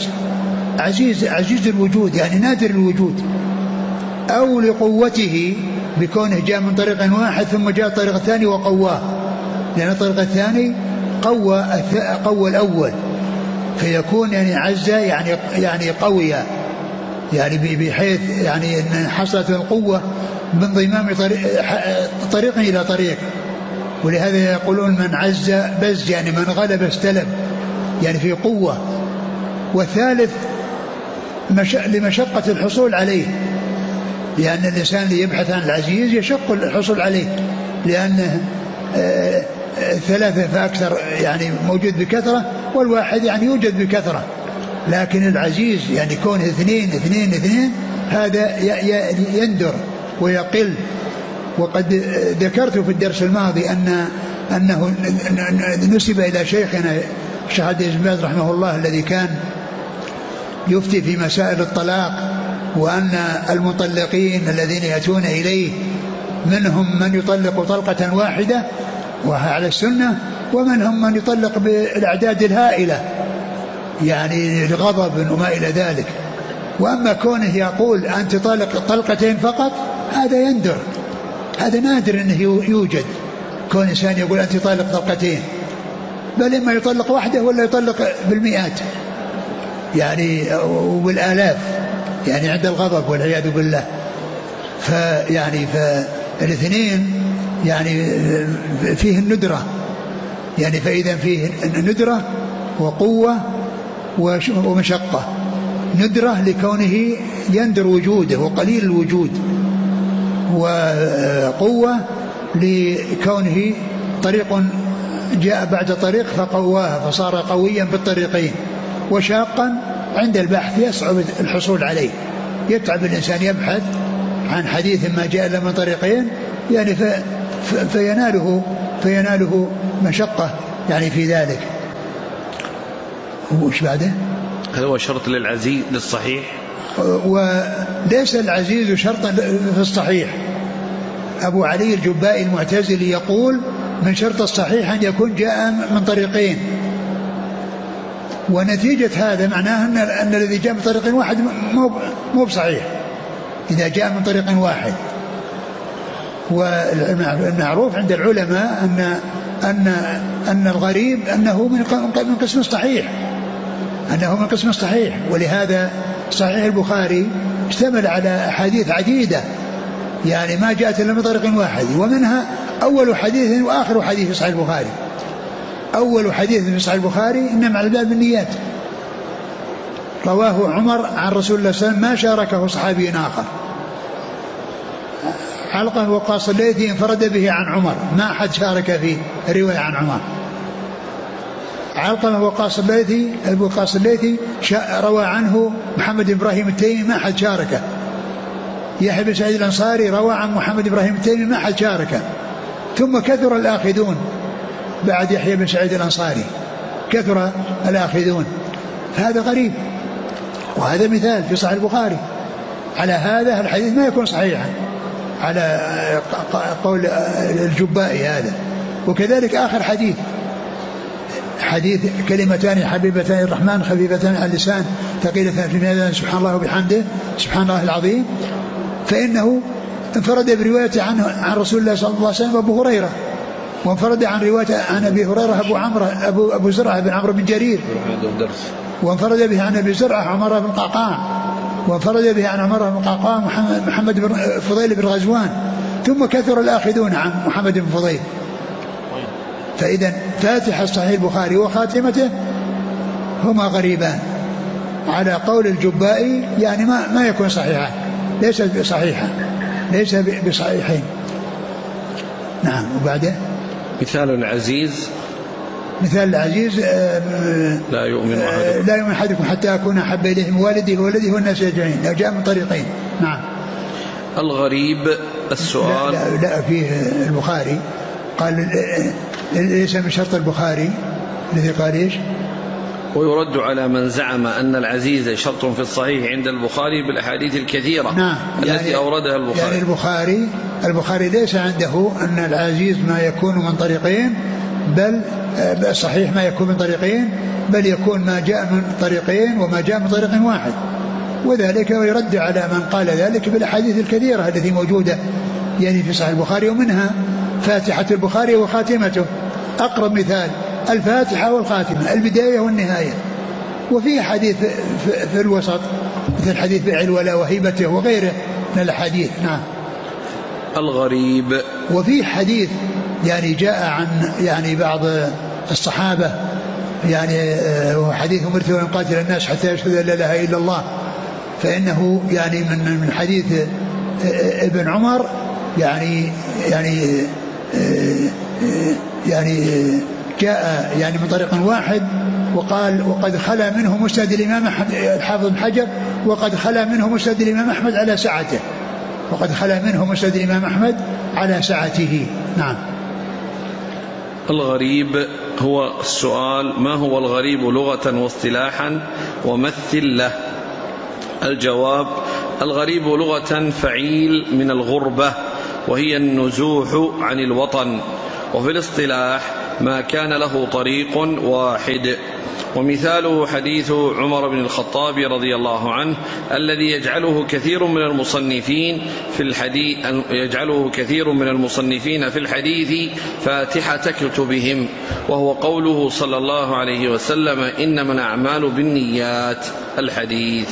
عزيز الوجود يعني نادر الوجود، أو لقوته بكونه جاء من طريق واحد ثم جاء الطريق الثاني وقواه، لأن الطريق الثاني قوى الأول، فيكون يعني عزة يعني قوية، يعني بحيث يعني أن حصلت القوة بانضمام طريق إلى طريق. ولهذا يقولون من عز بز، يعني من غلب استلم، يعني في قوة. والثالث لمشقة الحصول عليه، لأن الإنسان اللي يبحث عن العزيز يشق الحصول عليه، لأنه ثلاثة فأكثر يعني موجود بكثرة، والواحد يعني يوجد بكثرة. لكن العزيز يعني كونه اثنين هذا يندر ويقل. وقد ذكرت في الدرس الماضي أنه نسب إلى شيخنا الشيخ عبد العزيز بن باز رحمه الله الذي كان يفتي في مسائل الطلاق، وأن المطلقين الذين يأتون إليه منهم من يطلق طلقة واحدة وهي على السنة، ومنهم من يطلق بالأعداد الهائلة يعني لغضب وما إلى ذلك. وأما كونه يقول أنت طالق طلقتين فقط هذا يندر، هذا نادر أنه يوجد، كون إنسان يقول أنت طالق طلقتين، بل إما يطلق واحدة ولا يطلق بالمئات يعني وبالآلاف يعني عند الغضب والعياذ بالله. فالاثنين يعني فيه الندرة، يعني فإذا فيه ندرة وقوة ومشقة. ندرة لكونه يندر وجوده وقليل الوجود، وقوة لكونه طريق جاء بعد طريق فقواها فصار قويا بالطريقين. وشاقا عند البحث يصعب الحصول عليه، يتعب الإنسان يبحث عن حديث ما جاء إلا من طريقين يعني فيناله مشقة يعني في ذلك. وش بعده؟ هل هو شرط للعزيز للصحيح؟ وليس العزيز شرطا في الصحيح. أبو علي الجبائي المعتزلي يقول من شرط الصحيح أن يكون جاء من طريقين، ونتيجة هذا معناه أن الذي جاء من طريق واحد مو بصحيح إذا جاء من طريق واحد. والمعروف عند العلماء أن الغريب أنه من قسم الصحيح، أنه من قسم الصحيح. ولهذا صحيح البخاري اشتمل على أحاديث عديدة يعني ما جاءت إلا من طريق واحد، ومنها أول حديث وآخر حديث في صحيح البخاري. أول حديث في صحيح البخاري إنما على الباب بالنيات، رواه عمر عن رسول الله صلى الله عليه وسلم ما شاركه صحابي آخر. علقمة وقاص الليثي انفرد به عن عمر، ما أحد شارك في رواية عن عمر. علقمة وقاص الليثي روى عنه محمد بن إبراهيم التيمي ما أحد شاركه. يحيى بن سعيد الأنصاري روى عن محمد بن إبراهيم التيمي ما أحد شاركه. ثم كثر الآخذون بعد يحيى بن سعيد الأنصاري، كثر الآخذون، هذا غريب. وهذا مثال في صحيح البخاري على هذا الحديث ما يكون صحيحا على قول الجبائي هذا. وكذلك آخر حديث كلمتان حبيبتان الرحمن خفيفتان على اللسان ثقيلتان في الميزان سبحان الله وبحمده سبحان الله العظيم، فإنه انفرد برواية عن رسول الله صلى الله عليه وسلم أبو هريرة، وانفرد عن رواية عن أبي هريرة أبو زرعة بن عمرو بن جرير، وانفرد به عن أبي زرعة عمر بن قعقاع، وانفرد به عن عمر بن القعقاع محمد بن فضيل بن غزوان، ثم كثر الآخذون عن محمد بن فضيل. فإذا فاتحة صحيح البخاري وخاتمته هما غريبان على قول الجبائي، يعني ما يكون صحيحا، ليس بصحيحا، ليس بصحيحين. نعم. وبعده مثال العزيز، مثال العزيز لا يؤمن أحدكم حتى أكون أحب إليه من والده وولده والناس أجمعين، لو جاء من طريقين. نعم. الغريب السؤال لا فيه البخاري قال ليس من شرط البخاري الذي قال إيش؟ ويرد على من زعم أن العزيز شرط في الصحيح عند البخاري بالأحاديث الكثيرة. نعم. التي أوردها البخاري. يعني البخاري ليس عنده أن العزيز ما يكون من طريقين، بل الصحيح ما يكون من طريقين، بل يكون ما جاء من طريقين وما جاء من طريق واحد، وذلك يرد على من قال ذلك بالأحاديث الكثيرة التي موجودة يعني في صحيح البخاري، ومنها فاتحة البخاري وخاتمته. أقرب مثال الفاتحة والخاتمة، البداية والنهاية. وفي حديث في الوسط مثل حديث بيع الولاء وهيبته وغيره من الحديث. نعم. الغريب. وفي حديث يعني جاء عن يعني بعض الصحابة يعني وحديث أمرت أن قاتل الناس حتى يشهد أن لا إله إلا الله، فإنه يعني من حديث ابن عمر يعني جاء يعني من طريق واحد، وقال وقد خلا منه مسند الإمام الحافظ بن حجر، وقد خلا منه مسند الإمام أحمد على سعته، وقد خلا منه مسند الإمام أحمد على سعته. نعم. الغريب هو السؤال ما هو الغريب لغة واصطلاحا ومثل له. الجواب الغريب لغة فعيل من الغربة، وهي النزوح عن الوطن، وفي الاصطلاح ما كان له طريق واحد. ومثاله حديث عمر بن الخطاب رضي الله عنه الذي يجعله كثير من المصنفين في الحديث فاتحة كتبهم، وهو قوله صلى الله عليه وسلم إنما الأعمال بالنيات، الحديث.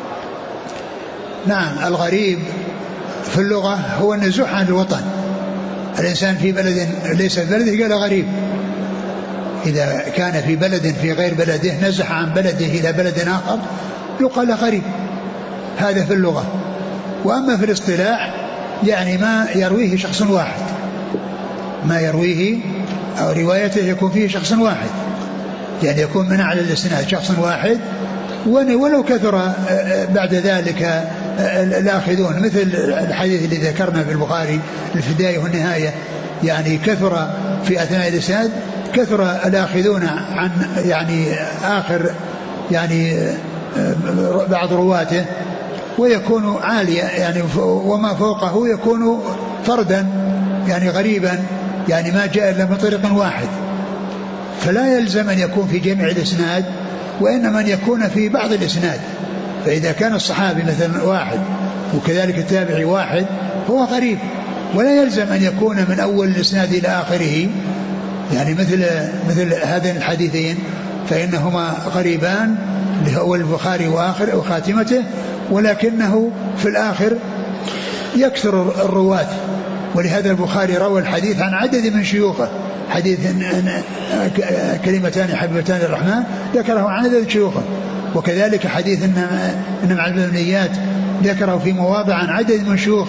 نعم. الغريب في اللغة هو النزوح عن الوطن. الإنسان في بلد ليس بلده قال غريب، إذا كان في بلد في غير بلده نزح عن بلده إلى بلد آخر يقال غريب، هذا في اللغة. وأما في الاصطلاح يعني ما يرويه شخص واحد، ما يرويه أو روايته يكون فيه شخص واحد، يعني يكون من أعلى الإسناد شخص واحد، ولو كثر بعد ذلك الآخذون، مثل الحديث الذي ذكرنا في البخاري البداية والنهاية، يعني كثر في أثناء الإسناد كثر الآخذون عن يعني آخر يعني بعض رواته، ويكون عاليا يعني وما فوقه يكون فردا يعني غريبا، يعني ما جاء إلا من طريق واحد. فلا يلزم أن يكون في جميع الإسناد، وإنما أن يكون في بعض الإسناد. فإذا كان الصحابي مثلا واحد وكذلك التابعي واحد هو غريب، ولا يلزم أن يكون من أول الإسناد إلى آخره، يعني مثل هذين الحديثين فإنهما غريبان لهو البخاري وآخر وخاتمته، ولكنه في الآخر يكثر الرواة، ولهذا البخاري روى الحديث عن عدد من شيوخه، حديث كلمتان حبيبتان الرحمن ذكره عن عدد شيوخه، وكذلك حديث إنما الأعمال بالنيات ذكره في مواضع عن عدد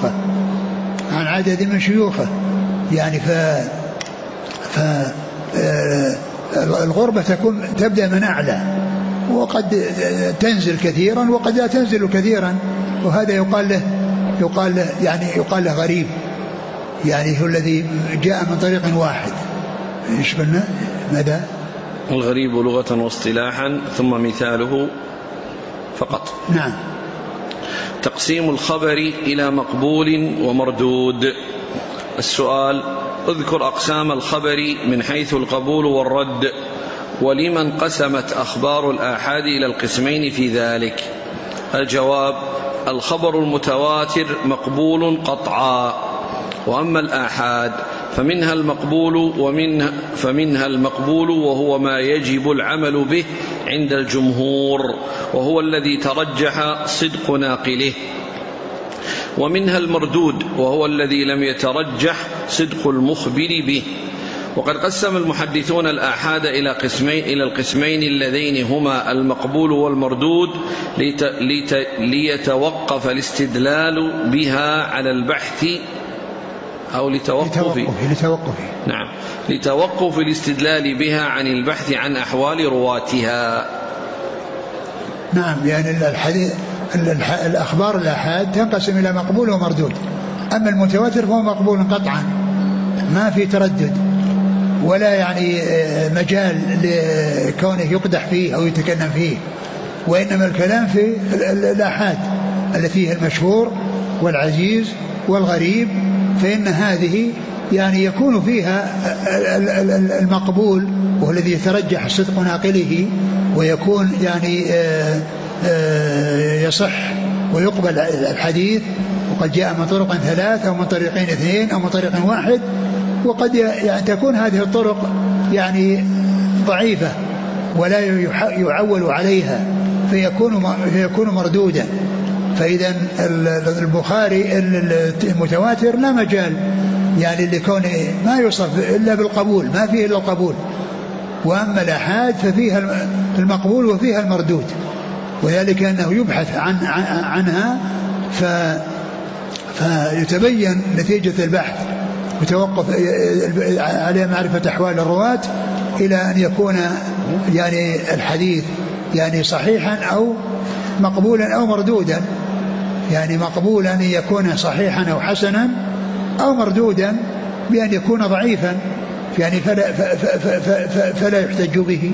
من شيوخه، يعني الغربة تبدأ من أعلى، وقد تنزل كثيرا وقد لا تنزل كثيرا، وهذا يقال له غريب، يعني هو الذي جاء من طريق واحد. ايش قلنا؟ ماذا؟ الغريب لغة واصطلاحا، ثم مثاله فقط. نعم. تقسيم الخبر إلى مقبول ومردود. السؤال اذكر أقسام الخبر من حيث القبول والرد، ولمن قسمت أخبار الآحاد إلى القسمين في ذلك. الجواب الخبر المتواتر مقبول قطعا، وأما الآحاد فمنها المقبول وهو ما يجب العمل به عند الجمهور وهو الذي ترجح صدق ناقله، ومنها المردود وهو الذي لم يترجح صدق المخبر به. وقد قسم المحدثون الآحاد إلى القسمين اللذين هما المقبول والمردود ليتوقف الاستدلال بها على البحث أو لتوقف الاستدلال بها عن البحث عن أحوال رواتها. نعم، يعني الأخبار الآحاد تنقسم إلى مقبول ومردود. أما المتواتر فهو مقبول قطعا، ما في تردد ولا يعني مجال لكونه يقدح فيه أو يتكلم فيه، وإنما الكلام في الآحاد التي هي المشهور والعزيز والغريب، فإن هذه يعني يكون فيها المقبول وهو الذي يترجح صدق ناقله ويكون يعني يصح ويقبل الحديث، وقد جاء من طرق 3 أو من طريقين 2 أو من طريق 1، وقد يعني تكون هذه الطرق يعني ضعيفة ولا يعول عليها فيكون مردودا. فإذا البخاري المتواتر لا مجال يعني لكونه ما يوصف إلا بالقبول، ما فيه إلا القبول. وأما الآحاد ففيها المقبول وفيها المردود، وذلك أنه يبحث عنها فيتبين نتيجة البحث وتوقف على معرفة أحوال الرواة إلى أن يكون يعني الحديث يعني صحيحا أو مقبولا أو مردودا، يعني مقبولا أن يكون صحيحا أو حسنا، أو مردودا بأن يكون ضعيفا يعني فلا يحتج به.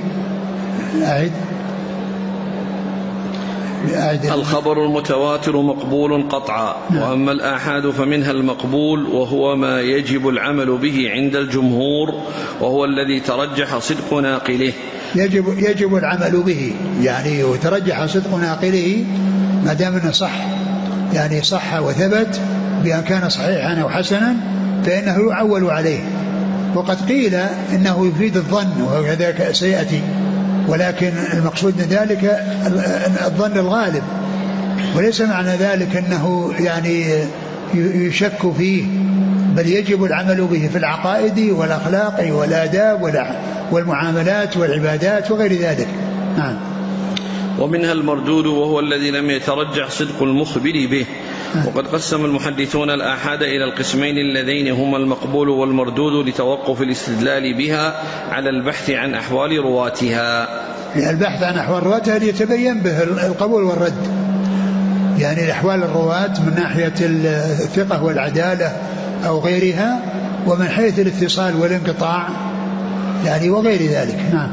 الخبر المتواتر مقبول قطعا، وأما الآحاد فمنها المقبول وهو ما يجب العمل به عند الجمهور وهو الذي ترجح صدق ناقله. يجب العمل به يعني وترجح صدق ناقله ما دام انه صح، يعني صح وثبت بأن كان صحيحا أو حسنا فإنه يعول عليه. وقد قيل إنه يفيد الظن وهذا سيأتي، ولكن المقصود من ذلك الظن الغالب، وليس معنى ذلك أنه يعني يشك فيه، بل يجب العمل به في العقائد والأخلاق والآداب والمعاملات والعبادات وغير ذلك. نعم. ومنها المردود وهو الذي لم يترجح صدق المخبر به. وقد قسم المحدثون الآحاد إلى القسمين اللذين هما المقبول والمردود لتوقف الاستدلال بها على البحث عن أحوال رواتها. البحث عن أحوال رواتها ليتبين به القبول والرد، يعني أحوال الرواة من ناحية الثقة والعدالة أو غيرها، ومن حيث الاتصال والانقطاع يعني وغير ذلك. نعم.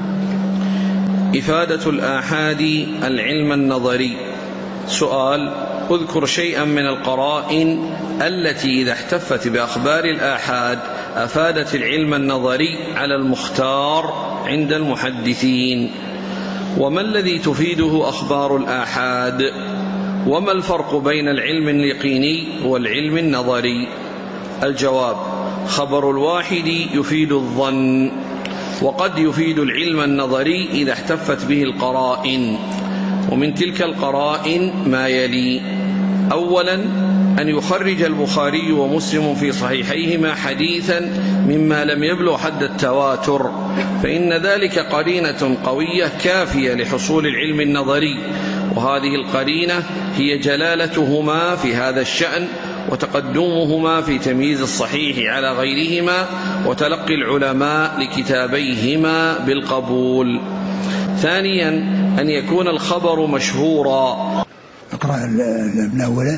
إفادة الآحاد العلم النظري. سؤال: اذكر شيئا من القرائن التي إذا احتفت بأخبار الآحاد أفادت العلم النظري على المختار عند المحدثين. وما الذي تفيده أخبار الآحاد؟ وما الفرق بين العلم اليقيني والعلم النظري؟ الجواب: خبر الواحد يفيد الظن، وقد يفيد العلم النظري إذا احتفت به القرائن، ومن تلك القرائن ما يلي: أولا أن يخرج البخاري ومسلم في صحيحيهما حديثا مما لم يبلغ حد التواتر، فإن ذلك قرينة قوية كافية لحصول العلم النظري، وهذه القرينة هي جلالتهما في هذا الشأن وتقدمهما في تمييز الصحيح على غيرهما وتلقي العلماء لكتابيهما بالقبول. ثانيا أن يكون الخبر مشهورا. أقرأ من أوله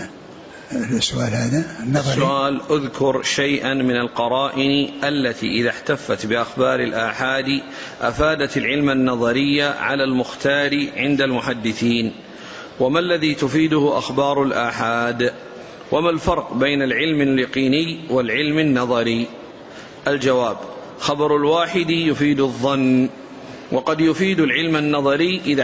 السؤال هذا. السؤال: اذكر شيئا من القرائن التي إذا احتفت بأخبار الآحاد أفادت العلم النظري على المختار عند المحدثين. وما الذي تفيده أخبار الآحاد؟ وما الفرق بين العلم اليقيني والعلم النظري؟ الجواب: خبر الواحد يفيد الظن، وقد يفيد العلم النظري إذا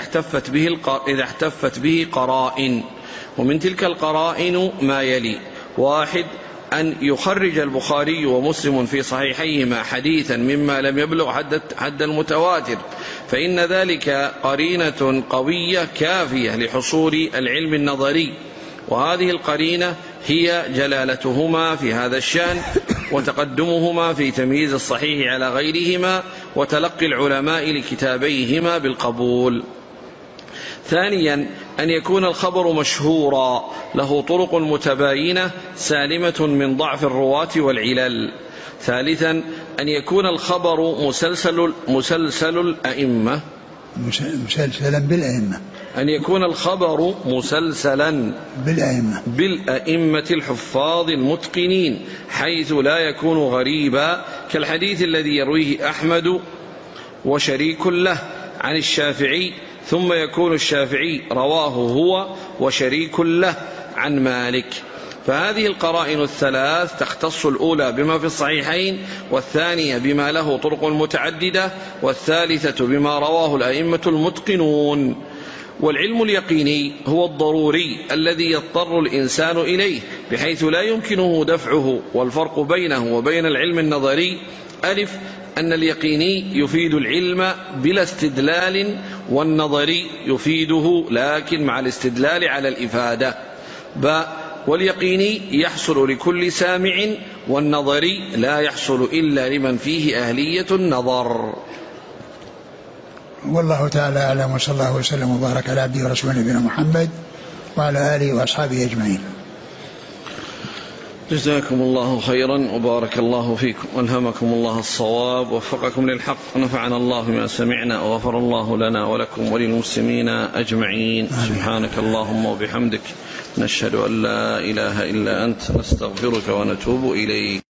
احتفت به قرائن، ومن تلك القرائن ما يلي: 1. أن يخرج البخاري ومسلم في صحيحيهما حديثا مما لم يبلغ حد المتواتر، فإن ذلك قرينة قوية كافية لحصول العلم النظري، وهذه القرينة هي جلالتهما في هذا الشأن وتقدمهما في تمييز الصحيح على غيرهما وتلقي العلماء لكتابيهما بالقبول. ثانيا أن يكون الخبر مشهورا له طرق متباينة سالمة من ضعف الرواة والعلل. ثالثا أن يكون الخبر مسلسل الأئمة، مسلسلا بالأئمة، أن يكون الخبر مسلسلا بالأئمة الحفاظ المتقنين، حيث لا يكون غريبا كالحديث الذي يرويه أحمد وشريك له عن الشافعي، ثم يكون الشافعي رواه هو وشريك له عن مالك. فهذه القرائن الثلاث تختص الأولى بما في الصحيحين، والثانية بما له طرق متعددة، والثالثة بما رواه الأئمة المتقنون. والعلم اليقيني هو الضروري الذي يضطر الإنسان إليه بحيث لا يمكنه دفعه. والفرق بينه وبين العلم النظري: ألف، أن اليقيني يفيد العلم بلا استدلال، والنظري يفيده لكن مع الاستدلال على الإفادة. باء، واليقيني يحصل لكل سامع، والنظري لا يحصل إلا لمن فيه أهلية النظر. والله تعالى أعلم، وصلى الله وسلم وبارك على عبده ورسوله نبينا محمد وعلى آله وأصحابه أجمعين. جزاكم الله خيرا وبارك الله فيكم والهمكم الله الصواب ووفقكم للحق ونفعنا الله بما سمعنا وغفر الله لنا ولكم وللمسلمين أجمعين. سبحانك اللهم وبحمدك نشهد أن لا إله إلا أنت نستغفرك ونتوب إليك.